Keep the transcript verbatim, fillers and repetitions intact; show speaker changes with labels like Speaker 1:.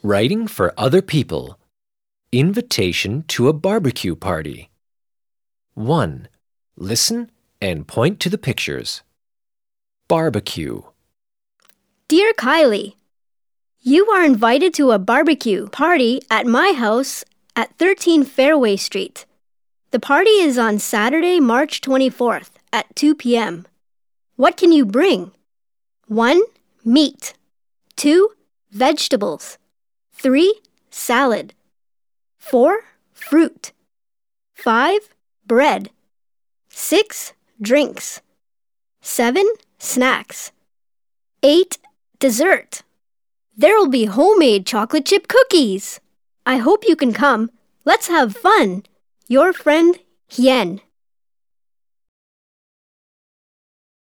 Speaker 1: Writing for other people. Invitation to a barbecue party. one. Listen and point to the pictures. Barbecue.
Speaker 2: Dear Kylie, you are invited to a barbecue party at my house at thirteen Fairway Street. The party is on Saturday, March twenty-fourth at two p.m. What can you bring? one. Meat. two. Vegetables. three. Salad. four. Fruit. five. Bread. six. Drinks. seven. Snacks. eight. Dessert. There will be homemade chocolate chip cookies. I hope you can come. Let's have fun. Your friend, Hien.